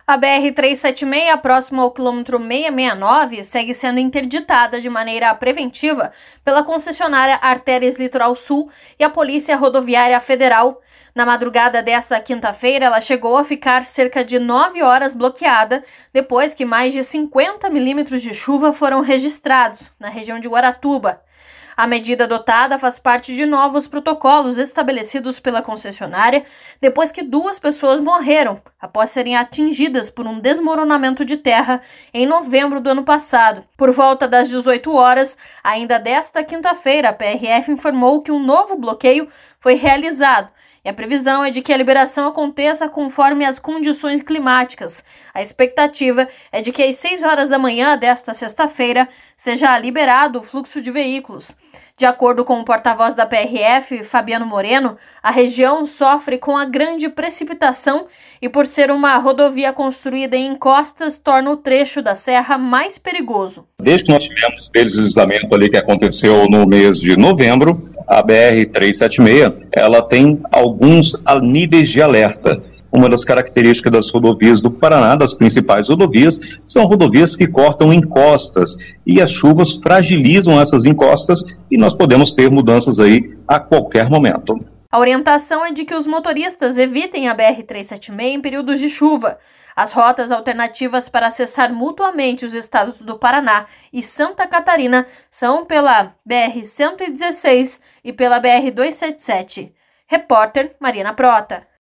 A BR-376, próximo ao quilômetro 669, segue sendo interditada de maneira preventiva pela concessionária Artérias Litoral Sul e a Polícia Rodoviária Federal. Na madrugada desta quinta-feira, ela chegou a ficar cerca de 9 horas bloqueada, depois que mais de 50 milímetros de chuva foram registrados na região de Guaratuba. A medida adotada faz parte de novos protocolos estabelecidos pela concessionária depois que 2 pessoas morreram após serem atingidas por um desmoronamento de terra em novembro do ano passado. Por volta das 18 horas, ainda desta quinta-feira, a PRF informou que um novo bloqueio foi realizado. E a previsão é de que a liberação aconteça conforme as condições climáticas. A expectativa é de que às 6 horas da manhã desta sexta-feira seja liberado o fluxo de veículos. De acordo com o porta-voz da PRF, Fabiano Moreno, a região sofre com a grande precipitação e, por ser uma rodovia construída em encostas, torna o trecho da serra mais perigoso. Desde que nós tivemos o deslizamento ali que aconteceu no mês de novembro, a BR-376, ela tem alguns níveis de alerta. Uma das características das rodovias do Paraná, das principais rodovias, são rodovias que cortam encostas e as chuvas fragilizam essas encostas e nós podemos ter mudanças aí a qualquer momento. A orientação é de que os motoristas evitem a BR-376 em períodos de chuva. As rotas alternativas para acessar mutuamente os estados do Paraná e Santa Catarina são pela BR-116 e pela BR-277. Repórter Marina Prota.